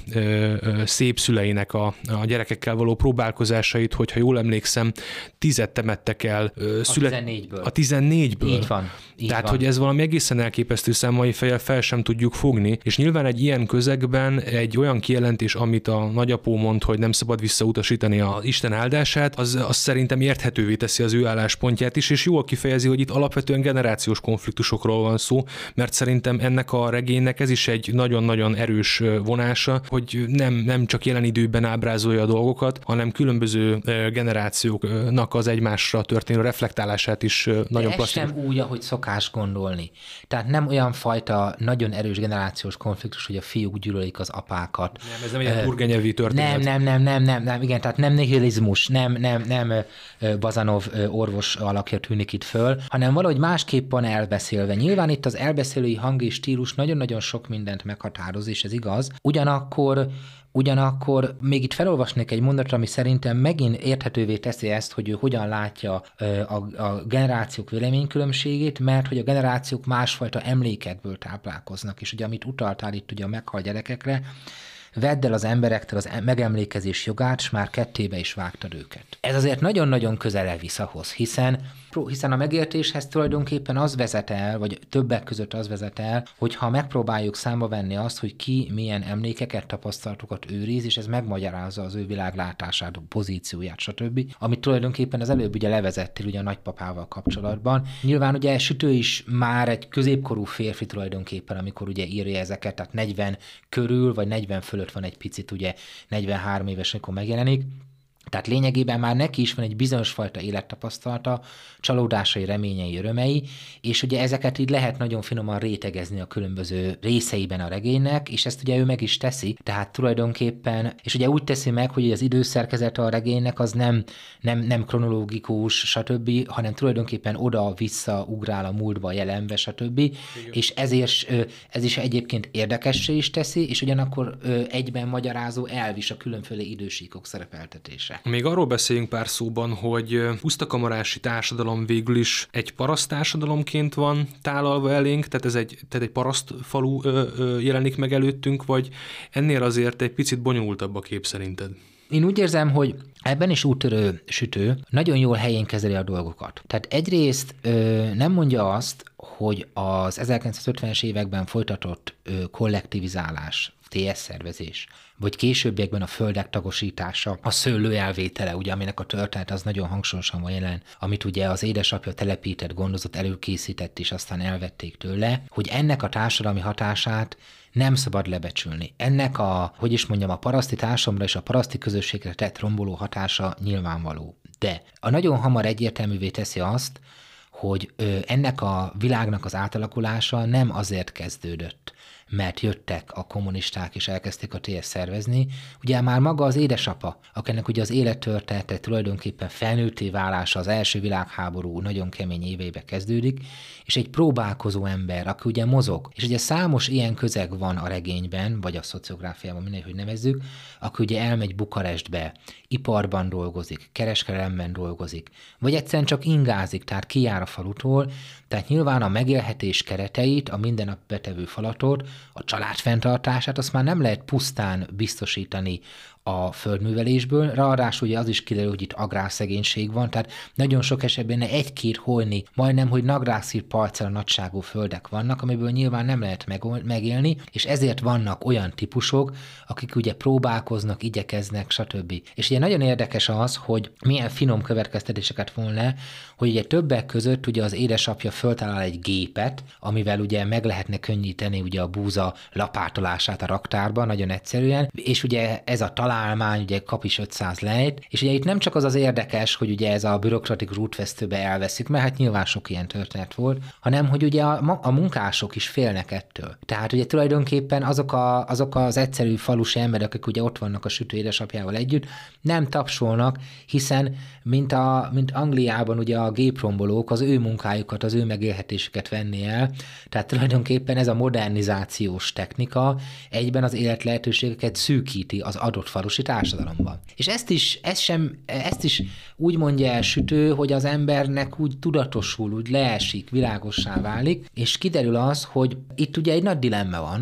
szép szüleinek a, a gyerekekkel való próbálkozásait, hogyha jól emlékszem, tizet temettek el ö, szület... a tizennégyből. A tizennégyből. Így van. Így Tehát, van. hogy ez valami egészen elképesztő szám, mai fejjel fel sem tudjuk fogni, és nyilván egy ilyen közegben egy olyan kijelentés, amit a nagyapó mond, hogy nem szabad visszautasítani az Isten áldását, az, az szerintem érthetővé teszi az ő álláspontját is, és jól kifejezi, hogy itt alapvetően generációs konfliktusokról van szó, mert szerintem ennek a regénynek ez is egy nagyon-nagyon erős vonása, hogy nem, nem csak jelen időben ábrázolja a dolgokat, hanem különböző generációknak az egymásra történő reflektálását is nagyon plastikus. sem úgy, ahogy szokás gondolni. Tehát nem olyan fajta nagyon erős generációs konfliktus, hogy a fiúk gyűlölik az apákat. Nem, ez nem ilyen turgenyevi történet. Nem, nem, nem, nem, nem, nem, igen, tehát nem nihilizmus, nem, nem, nem Bazanov orvos alakja tűnik itt föl, hanem valahogy másképp van elbeszélve. Nyilván itt az elbeszélői hang és stílus nagyon-nagyon sok mindent meghatároz, és ez igaz. Ugyanakkor Ugyanakkor még itt felolvasnék egy mondatot, ami szerintem megint érthetővé teszi ezt, hogy ő hogyan látja a, a generációk véleménykülönbségét, mert hogy a generációk másfajta emlékekből táplálkoznak, és ugye amit utaltál itt ugye a meghalt gyerekekre, vedd el az emberektől az megemlékezés jogát, s már kettébe is vágtad őket. Ez azért nagyon-nagyon közel visz ahhoz, hiszen, hiszen a megértéshez tulajdonképpen az vezet el, vagy többek között az vezet el, hogyha megpróbáljuk számba venni azt, hogy ki milyen emlékeket, tapasztalatokat őriz, és ez megmagyarázza az ő világlátását, pozícióját, stb. Amit tulajdonképpen az előbb ugye levezettél ugye a nagypapával kapcsolatban. Nyilván ugye Sütő is már egy középkorú férfi tulajdonképpen, amikor ugye írja ezeket, tehát negyven körül, vagy negyven fölött van egy picit, ugye negyvenhárom éves, amikor megjelenik. Tehát lényegében már neki is van egy bizonyos fajta élettapasztalata, csalódásai, reményei, örömei, és ugye ezeket így lehet nagyon finoman rétegezni a különböző részeiben a regénynek, és ezt ugye ő meg is teszi, tehát tulajdonképpen, és ugye úgy teszi meg, hogy az időszerkezete a regénynek az nem, nem, nem kronológikus, stb., hanem tulajdonképpen oda-vissza ugrál a múltba, a jelenbe, stb., igen. És ezért ez is egyébként érdekessé is teszi, és ugyanakkor egyben magyarázó elv is a különféle idősíkok szerepeltetése. Még arról beszéljünk pár szóban, hogy pusztakamarási társadalom végül is egy paraszt társadalomként van tálalva elénk, tehát ez egy, tehát egy paraszt falu ö, ö, jelenik meg előttünk, vagy ennél azért egy picit bonyolultabb a kép szerinted? Én úgy érzem, hogy ebben is úttörő Sütő nagyon jól helyén kezeli a dolgokat. Tehát egyrészt ö, nem mondja azt, hogy az ezerkilencszázötvenes években folytatott ö, kollektivizálás, té es szervezés, vagy későbbiekben a földek tagosítása, a szőlő elvétele, ugye, aminek a történet az nagyon hangsúlyosan van jelen, amit ugye az édesapja telepített, gondozott, előkészített, és aztán elvették tőle, hogy ennek a társadalmi hatását nem szabad lebecsülni. Ennek a, hogy is mondjam, a paraszti társadalomra és a paraszti közösségre tett romboló hatása nyilvánvaló. De a nagyon hamar egyértelművé teszi azt, hogy ennek a világnak az átalakulása nem azért kezdődött, mert jöttek a kommunisták és elkezdték a té es szervezni. Ugye már maga az édesapa, akinek ugye az élettörténete tulajdonképpen felnőtté válása az első világháború nagyon kemény éveibe kezdődik, és egy próbálkozó ember, aki ugye mozog, és ugye számos ilyen közeg van a regényben, vagy a szociográfiában, mindegy, hogy nevezzük, aki ugye elmegy Bukarestbe, iparban dolgozik, kereskedelemben dolgozik, vagy egyszerűen csak ingázik, tehát kijár a falutól, tehát nyilván a megélhetés kereteit, a mindennap betevő falatot, a család fenntartását, azt már nem lehet pusztán biztosítani a földművelésből, ráadásul ugye az is kiderül, hogy itt agrárszegénység van, tehát nagyon sok esetben egy-két holni, majdnem, hogy nagrászír parcella nagyságú földek vannak, amiből nyilván nem lehet megélni, és ezért vannak olyan típusok, akik ugye próbálkoznak, igyekeznek, stb. És ugye nagyon érdekes az, hogy milyen finom következtetéseket von le, hogy ugye többek között ugye az édesapja föltalál egy gépet, amivel ugye meg lehetne könnyíteni ugye a búza lapátolását a raktárban, nagyon egyszerűen, és ugye ez a találmány, ugye kap is ötszáz lejt, és ugye itt nem csak az az érdekes, hogy ugye ez a bürokratikus útvesztőbe elveszik, mert hát nyilván sok ilyen történet volt, hanem hogy ugye a, a munkások is félnek ettől. Tehát ugye tulajdonképpen azok, a, azok az egyszerű falusi emberek, akik ugye ott vannak a Sütő édesapjával együtt, nem tapsolnak, hiszen mint, a, mint Angliában ugye a géprombolók az ő munkájukat, az ő megélhetésüket venni el, tehát tulajdonképpen ez a modernizációs technika egyben az életlehetőségeket szűkíti az adott falusi társadalomban. És ezt is, ezt sem, ezt is úgy mondja el Sütő, hogy az embernek úgy tudatosul, úgy leesik, világossá válik, és kiderül az, hogy itt ugye egy nagy dilemma van,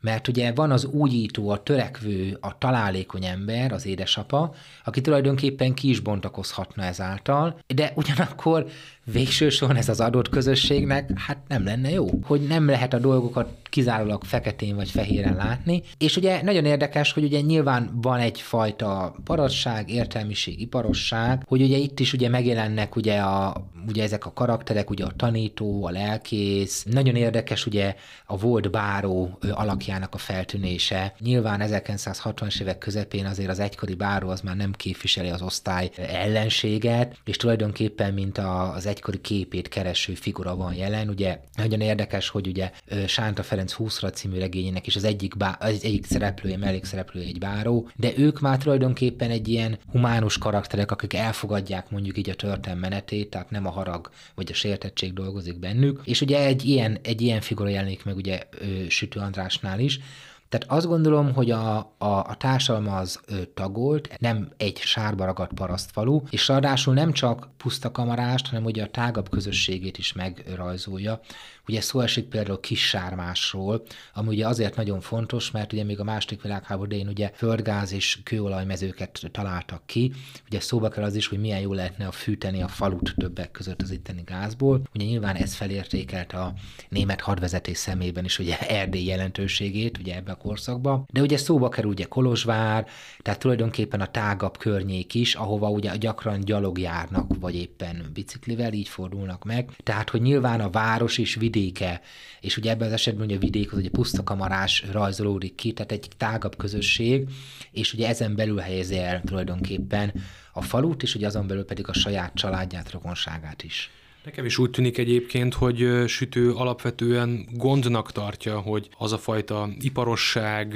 Mert ugye van az újító, a törekvő, a találékony ember, az édesapa, aki tulajdonképpen ki is bontakozhatna ezáltal, de ugyanakkor végső soron ez az adott közösségnek hát nem lenne jó, hogy nem lehet a dolgokat kizárólag feketén vagy fehéren látni, és ugye nagyon érdekes, hogy ugye nyilván van egyfajta parasság, értelmiség, iparosság, hogy ugye itt is ugye megjelennek ugye, a, ugye ezek a karakterek, ugye a tanító, a lelkész, nagyon érdekes ugye a volt báró alakjának a feltűnése. Nyilván ezerkilencszázhatvanas évek közepén azért az egykori báró az már nem képviseli az osztály ellenséget, és tulajdonképpen mint a, az egykori képét kereső figura van jelen. Ugye nagyon érdekes, hogy ugye Sánta Ferenc húszra című regényének is az egyik, bá, az egyik szereplője, mellékszereplője egy báró, de ők már tulajdonképpen egy ilyen humánus karakterek, akik elfogadják mondjuk így a történelem menetét, tehát nem a harag vagy a sértettség dolgozik bennük, és ugye egy ilyen, egy ilyen figura jelenik meg ugye Sütő Andrásnál is. Tehát azt gondolom, hogy a, a, a társadalom az ö, tagolt, nem egy sárba ragadt parasztfalu, és ráadásul nem csak puszta kamarást, hanem ugye a tágabb közösségét is megrajzolja. Ugye szó esik például Kissármásról, ami ugye azért nagyon fontos, mert ugye még a második világháború idején ugye földgáz és kőolajmezőket találtak ki. Ugye szóba kell az is, hogy milyen jól lehetne a fűteni a falut többek között az itteni gázból. Ugye nyilván ez felértékelt a német hadvezetés szemében is ugye Erdély jelentőségét, ugye ebbe a korszakban. De ugye szóba kerül ugye Kolozsvár, tehát tulajdonképpen a tágabb környék is, ahova ugye gyakran gyalog járnak, vagy éppen biciklivel, így fordulnak meg. Tehát, hogy nyilván a város is vidéke, és ugye ebben az esetben ugye a vidék az ugye pusztakamarás rajzolódik ki, tehát egy tágabb közösség, és ugye ezen belül helyezi el tulajdonképpen a falut, és ugye azon belül pedig a saját családját, rokonságát is. Nekem is úgy tűnik egyébként, hogy Sütő alapvetően gondnak tartja, hogy az a fajta iparosság,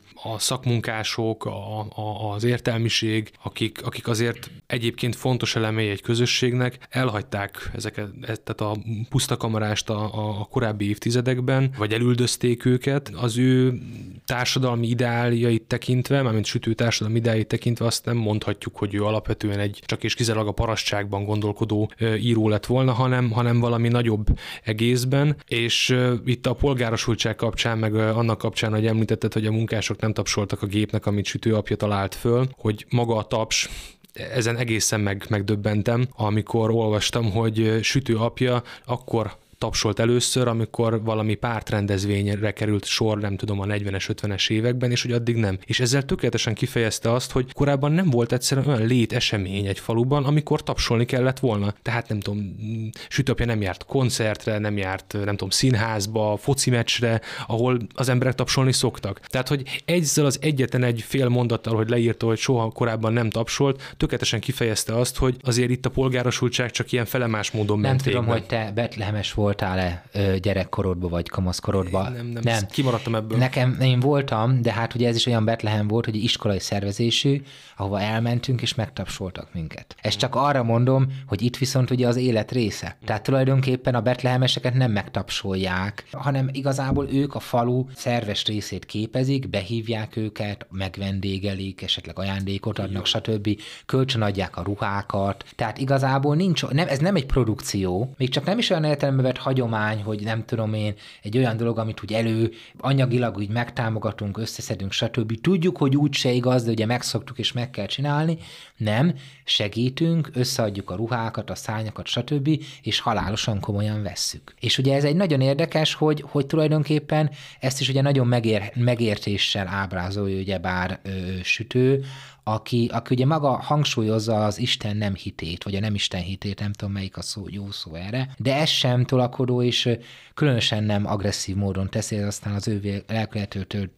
a szakmunkások, a, a, az értelmiség, akik, akik azért egyébként fontos elemei egy közösségnek, elhagyták ezeket, tehát a pusztakamarást a, a korábbi évtizedekben, vagy elüldözték őket. Az ő társadalmi ideáljait tekintve, mármint Sütő társadalmi ideáljait tekintve azt nem mondhatjuk, hogy ő alapvetően egy csak és kizárólag a parasztságban gondolkodó író lett volna, hanem, hanem valami nagyobb egészben, és uh, itt a polgárosultság kapcsán, meg uh, annak kapcsán, hogy említetted, hogy a munkások nem tapsoltak a gépnek, amit Sütő apja talált föl, hogy maga a taps, ezen egészen meg, megdöbbentem, amikor olvastam, hogy Sütő apja akkor tapsolt először, amikor valami pártrendezvényre került sor, nem tudom, a negyvenes, ötvenes években, és hogy addig nem. És ezzel tökéletesen kifejezte azt, hogy korábban nem volt egyszerűen olyan létesemény egy faluban, amikor tapsolni kellett volna. Tehát nem tudom, Sütő apja nem járt koncertre, nem járt, nem tudom, színházba, foci meccsre, ahol az emberek tapsolni szoktak. Tehát, hogy ezzel az egyetlen egy fél mondattal, hogy leírta, hogy soha korábban nem tapsolt, tökéletesen kifejezte azt, hogy azért itt a polgárosultság csak ilyen felemás módon ment. Nem tudom, végben. Hogy te betlehemes volt voltál-e gyerekkorodban vagy kamaszkorodban? Nem, nem, nem. Kimaradtam ebből. Nekem, én voltam, de hát ugye ez is olyan Betlehem volt, hogy iskolai szervezésű, ahova elmentünk és megtapsoltak minket. Ezt csak arra mondom, hogy itt viszont ugye az élet része. Tehát tulajdonképpen a betlehemeseket nem megtapsolják, hanem igazából ők a falu szerves részét képezik, behívják őket, megvendégelik, esetleg ajándékot adnak, stb. Kölcsönadják a ruhákat. Tehát igazából nincs, nem, ez nem egy produkció, még csak nem is olyan értelemben vett hagyomány, hogy nem tudom én, egy olyan dolog, amit úgy elő, anyagilag úgy megtámogatunk, összeszedünk, stb. Tudjuk, hogy úgy se igaz, de ugye megszoktuk és meg kell csinálni. Nem, segítünk, összeadjuk a ruhákat, a szárnyakat, stb. És halálosan komolyan vesszük. És ugye ez egy nagyon érdekes, hogy, hogy tulajdonképpen ezt is ugye nagyon megér, megértéssel ábrázolja ugyebár ö, Sütő, aki, aki ugye maga hangsúlyozza az Isten nem hitét, vagy a nem Isten hitét, nem tudom melyik a szó, jó szó erre, de ez sem tolakodó, és különösen nem agresszív módon teszi, ez aztán az ő lelkületőtől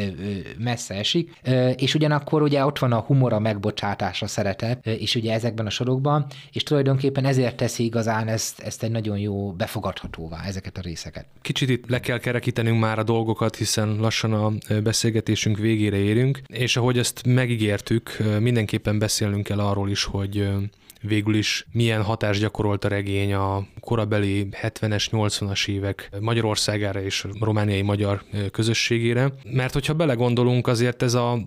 messze esik, és ugyanakkor ugye ott van a humor, a megbocsátás, a szeretet, és ugye ezekben a sorokban, és tulajdonképpen ezért teszi igazán ezt, ezt egy nagyon jó befogadhatóvá, ezeket a részeket. Kicsit itt le kell kerekítenünk már a dolgokat, hiszen lassan a beszélgetésünk végére érünk, és ahogy ezt megígértük, mindenképpen beszélnünk kell arról is, hogy végül is milyen hatást gyakorolt a regény a korabeli hetvenes, nyolcvanas évek Magyarországára és romániai magyar közösségére. Mert hogyha belegondolunk, azért ez a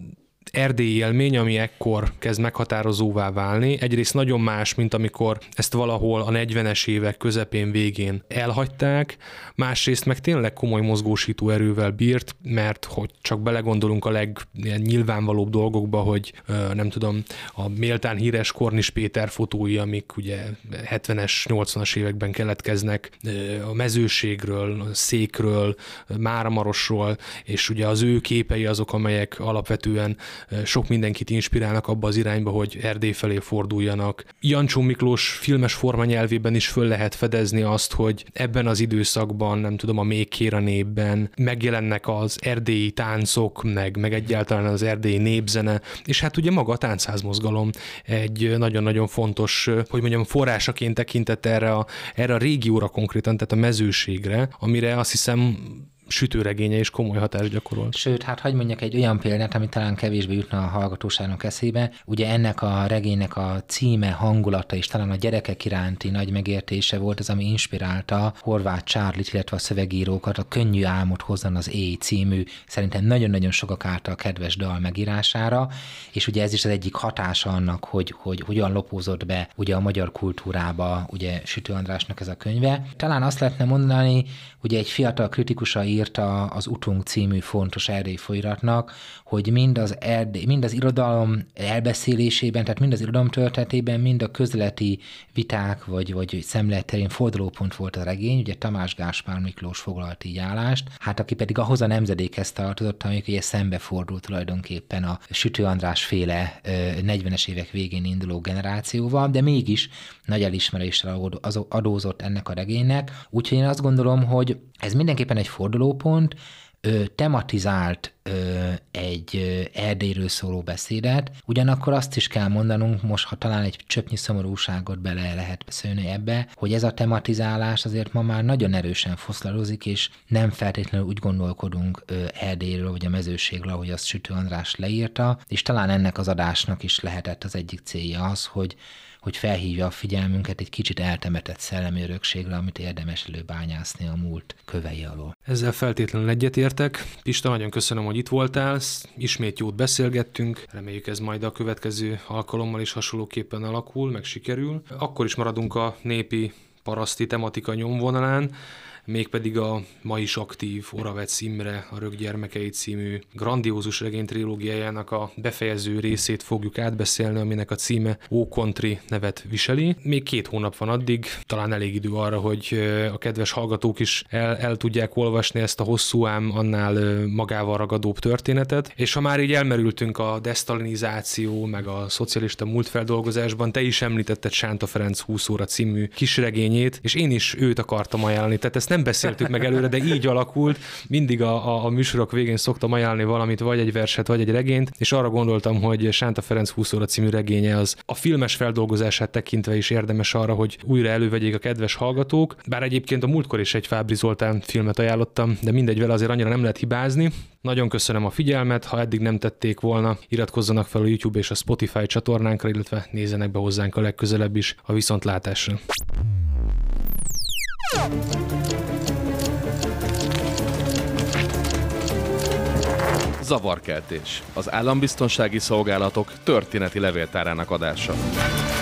erdélyi élmény, ami ekkor kezd meghatározóvá válni. Egyrészt nagyon más, mint amikor ezt valahol a negyvenes évek közepén, végén elhagyták, másrészt meg tényleg komoly mozgósító erővel bírt, mert hogy csak belegondolunk a legnyilvánvalóbb dolgokba, hogy nem tudom, a méltán híres Kornis Péter fotói, amik ugye hetvenes, nyolcvanas években keletkeznek, a mezőségről, a székről, Máramarosról, és ugye az ő képei azok, amelyek alapvetően sok mindenkit inspirálnak abba az irányba, hogy Erdély felé forduljanak. Jancsó Miklós filmes formanyelvében is föl lehet fedezni azt, hogy ebben az időszakban, nem tudom, a Még kér a népben megjelennek az erdélyi táncok, meg, meg egyáltalán az erdélyi népzene, és hát ugye maga a táncházmozgalom egy nagyon-nagyon fontos, hogy mondjam, forrásaként tekintett erre a, erre a régióra konkrétan, tehát a mezőségre, amire azt hiszem sütőregénye is komoly hatást gyakorolt. Sőt, hát hagyj mondjak egy olyan példát, ami talán kevésbé jutna a hallgatóságnak eszébe. Ugye ennek a regénynek a címe, hangulata és talán a gyerekek iránti nagy megértése volt az, ami inspirálta Horváth Charlie-t, illetve a szövegírókat a Könnyű álmot hozzon az éj című, szerintem nagyon-nagyon sokak által kedves dal megírására, és ugye ez is az egyik hatása annak, hogy, hogy hogyan lopózott be ugye a magyar kultúrába ugye Sütő Andrásnak ez a könyve. Talán azt lehetne mondani, ugye egy fiatal kritikusa írta az Utunk című fontos erdélyi folyiratnak, hogy mind az, erdély, mind az irodalom elbeszélésében, tehát mind az irodalom történetében, mind a közéleti viták vagy, vagy szemlélet terén fordulópont volt a regény, ugye Tamás Gáspár Miklós foglalt így állást, hát aki pedig ahhoz a nemzedékhez tartozott, amik ugye szembefordult tulajdonképpen a Sütő András féle negyvenes évek végén induló generációval, de mégis nagy elismeréssel adózott ennek a regénynek, úgyhogy én azt gondolom, hogy ez mindenképpen egy fordulópont, ö, tematizált ö, egy ö, Erdélyről szóló beszédet, ugyanakkor azt is kell mondanunk, most ha talán egy csöpnyi szomorúságot bele lehet szőni ebbe, hogy ez a tematizálás azért ma már nagyon erősen foszladozik, és nem feltétlenül úgy gondolkodunk ö, Erdélyről, vagy a mezőségről, ahogy azt Sütő András leírta, és talán ennek az adásnak is lehetett az egyik célja az, hogy hogy felhívja a figyelmünket egy kicsit eltemetett szellemi örökségre, amit érdemes előbányászni a múlt kövei alól. Ezzel feltétlenül egyetértek. Pista, nagyon köszönöm, hogy itt voltál, ismét jót beszélgettünk, reméljük ez majd a következő alkalommal is hasonlóképpen alakul, meg sikerül. Akkor is maradunk a népi paraszti tematika nyomvonalán, mégpedig a ma is aktív Oravec Imre, a Rök gyermekei című grandiózus regénytrilógiájának a befejező részét fogjuk átbeszélni, aminek a címe Ó Country nevet viseli. Még két hónap van addig, talán elég idő arra, hogy a kedves hallgatók is el, el tudják olvasni ezt a hosszú, ám annál magával ragadóbb történetet. És ha már így elmerültünk a desztalinizáció, meg a szocialista múltfeldolgozásban, te is említetted Sánta Ferenc húsz óra című kisregényét, és én is őt akartam ajánlani. Tehát ezt nem beszéltük meg előre, de így alakult. Mindig a, a, a műsorok végén szoktam ajánlani valamit, vagy egy verset, vagy egy regényt, és arra gondoltam, hogy Sánta Ferenc húsz óra című regénye az a filmes feldolgozását tekintve is érdemes arra, hogy újra elővegyék a kedves hallgatók. Bár egyébként a múltkor is egy Fábry Zoltán filmet ajánlottam, de mindegy, vele azért annyira nem lehet hibázni. Nagyon köszönöm a figyelmet, ha eddig nem tették volna, iratkozzanak fel a YouTube és a Spotify csatornánkra, illetve nézzenek be hozzánk a legközelebb is a viszontlátásra. Zavarkeltés. Az Állambiztonsági Szolgálatok történeti levéltárának adása.